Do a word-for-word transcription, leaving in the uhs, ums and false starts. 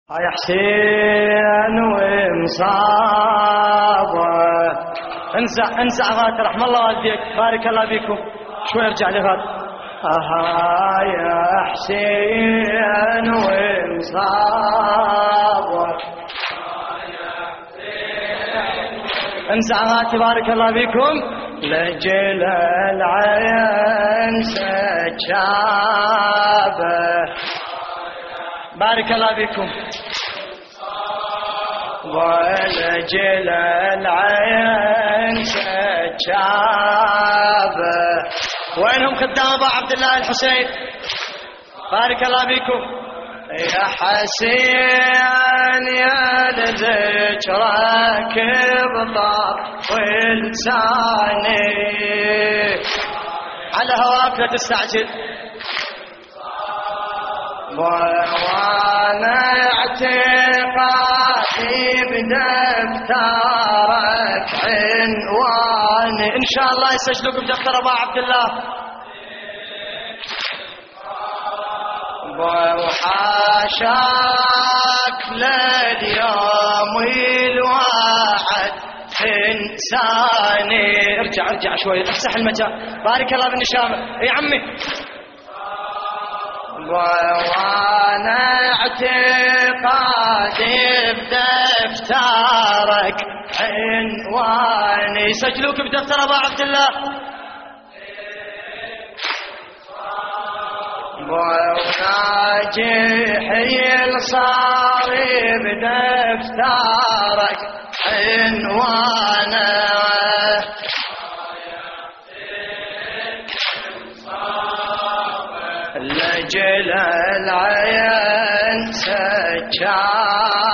يا حسين ومصابه انزع انزع غاد رحم الله والديك بارك الله فيكم شوي ارجع لغاد. اها يا حسين ومصابه انزع غاد بارك الله فيكم لجل العين سجابه بارك الله فيكم ولجل العين سجابه. وينهم خدام ابو عبد الله الحسين بارك الله فيكم يا حسين يا لذكرك بطاق ولساني على هواك لا تستعجل وانا اعتقادي بدفترك عنواني ان شاء الله يسجلوك بدفتر ابو عبد الله. وحاشاك لليوم الواحد انساني. ارجع ارجع شوي افسح المجال بارك الله بالنشامه يا عمي. وانا اعتقادي بدفترك عنواني سجلوك بدفتر ابو عبد الله. وناجحي الصاري بدفترك عنوانه لجل العين سجاد